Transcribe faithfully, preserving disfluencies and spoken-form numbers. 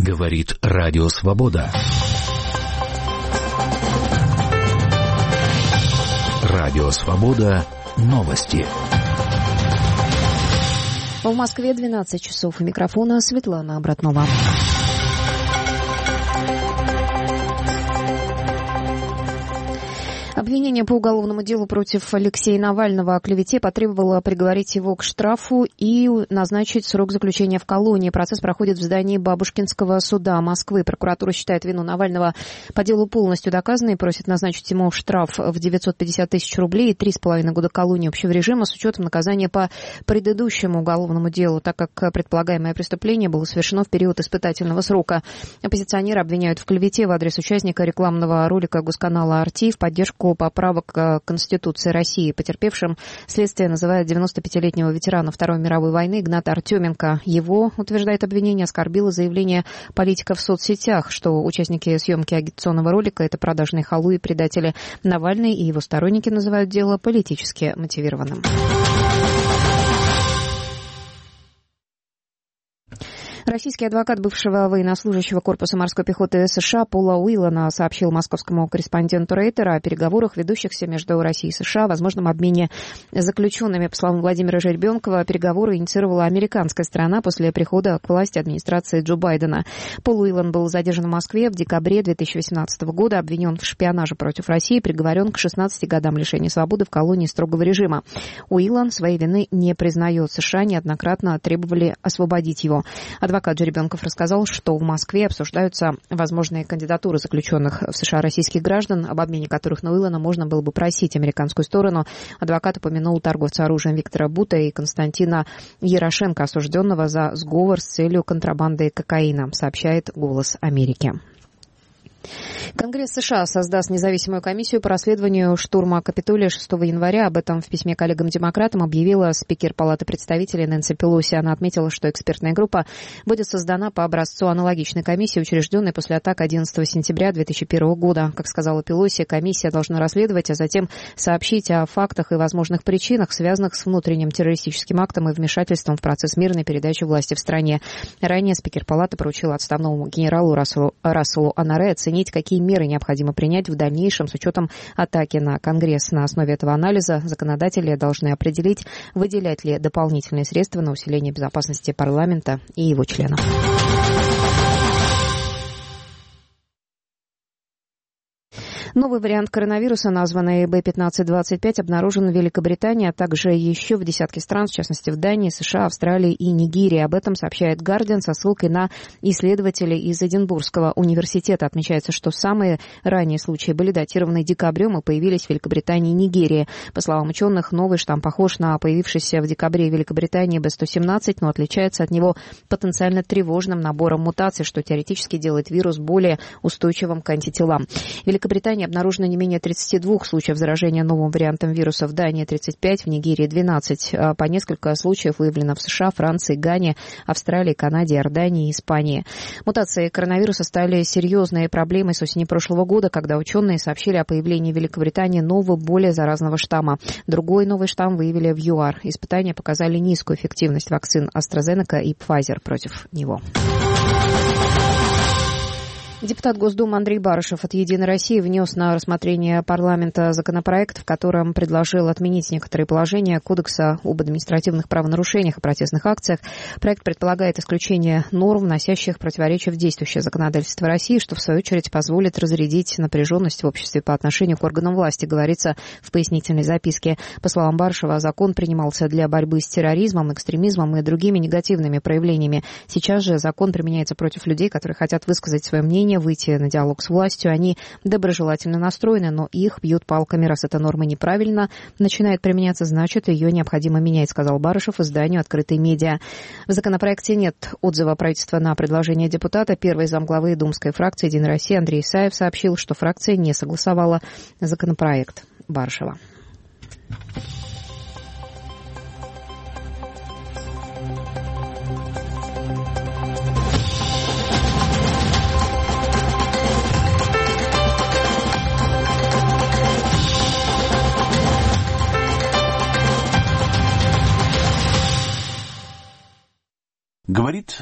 Говорит Радио Свобода. Радио Свобода. Новости. В Москве двенадцать часов. У микрофона Светлана Обратнова. Обвинение по уголовному делу против Алексея Навального о клевете потребовало приговорить его к штрафу и назначить срок заключения в колонии. Процесс проходит в здании Бабушкинского суда Москвы. Прокуратура считает вину Навального по делу полностью доказанной и просит назначить ему штраф в девятьсот пятьдесят тысяч рублей и три с половиной года колонии общего режима с учетом наказания по предыдущему уголовному делу, так как предполагаемое преступление было совершено в период испытательного срока. Оппозиционеры обвиняют в клевете в адрес участника рекламного ролика госканала «Арти» в поддержку поправок к Конституции России. Потерпевшим следствие называет девяностопятилетнего ветерана Второй мировой войны Игната Артеменко. Его, утверждает обвинение, оскорбило заявление политика в соцсетях, что участники съемки агитационного ролика – это продажные халуи и предатели. Навальный и его сторонники называют дело политически мотивированным. Российский адвокат бывшего военнослужащего корпуса морской пехоты США Пола Уиллана сообщил московскому корреспонденту Рейтера о переговорах, ведущихся между Россией и США, о возможном обмене заключенными. По словам Владимира Жеребенкова, переговоры инициировала американская сторона после прихода к власти администрации Джо Байдена. Пол Уиллан был задержан в Москве в декабре две тысячи восемнадцатого года, обвинен в шпионаже против России, приговорен к шестнадцати годам лишения свободы в колонии строгого режима. Уиллан своей вины не признает. США неоднократно требовали освободить его. Адвокат Жеребенков рассказал, что в Москве обсуждаются возможные кандидатуры заключенных в США российских граждан, об обмене которых на Уиллана можно было бы просить американскую сторону. Адвокат упомянул торговца оружием Виктора Бута и Константина Ярошенко, осужденного за сговор с целью контрабанды кокаина, сообщает «Голос Америки». Конгресс США создаст независимую комиссию по расследованию штурма Капитолия шестого января. Об этом в письме коллегам-демократам объявила спикер Палаты представителей Нэнси Пелоси. Она отметила, что экспертная группа будет создана по образцу аналогичной комиссии, учрежденной после атак одиннадцатого сентября две тысячи первого года. Как сказала Пелоси, комиссия должна расследовать, а затем сообщить о фактах и возможных причинах, связанных с внутренним террористическим актом и вмешательством в процесс мирной передачи власти в стране. Ранее спикер Палаты поручил отставному генералу Расселу, Расселу Анаре оценить, какие меры необходимо принять в дальнейшем с учетом атаки на Конгресс. На основе этого анализа законодатели должны определить, выделять ли дополнительные средства на усиление безопасности парламента и его членов. Новый вариант коронавируса, названный бэ пятнадцать двадцать пять, обнаружен в Великобритании, а также еще в десятке стран, в частности в Дании, США, Австралии и Нигерии. Об этом сообщает «Гардиан» со ссылкой на исследователей из Эдинбургского университета. Отмечается, что самые ранние случаи были датированы декабрем и появились в Великобритании и Нигерии. По словам ученых, новый штамм похож на появившийся в декабре в Великобритании бэ сто семнадцать, но отличается от него потенциально тревожным набором мутаций, что теоретически делает вирус более устойчивым к антителам. В Великобритании обнаружено не менее тридцати двух случаев заражения новым вариантом вируса, в Дании тридцать пять, в Нигерии двенадцать. По несколько случаев выявлено в США, Франции, Гане, Австралии, Канаде, Иордании и Испании. Мутации коронавируса стали серьезной проблемой с осени прошлого года, когда ученые сообщили о появлении в Великобритании нового, более заразного штамма. Другой новый штамм выявили в ЮАР. Испытания показали низкую эффективность вакцин AstraZeneca и Pfizer против него. Депутат Госдумы Андрей Барышев от «Единой России» внес на рассмотрение парламента законопроект, в котором предложил отменить некоторые положения Кодекса об административных правонарушениях и протестных акциях. Проект предполагает исключение норм, вносящих противоречия в действующее законодательство России, что, в свою очередь, позволит разрядить напряженность в обществе по отношению к органам власти, говорится в пояснительной записке. По словам Барышева, закон принимался для борьбы с терроризмом, экстремизмом и другими негативными проявлениями. Сейчас же закон применяется против людей, которые хотят высказать свое мнение, выйти на диалог с властью. Они доброжелательно настроены, но их бьют палками. Раз эта норма неправильно начинает применяться, значит, ее необходимо менять, сказал Барышев изданию «Открытые медиа». В законопроекте нет отзыва правительства на предложение депутата. Первый замглавы думской фракции «Единой России» Андрей Исаев сообщил, что фракция не согласовала законопроект Барышева. Говорит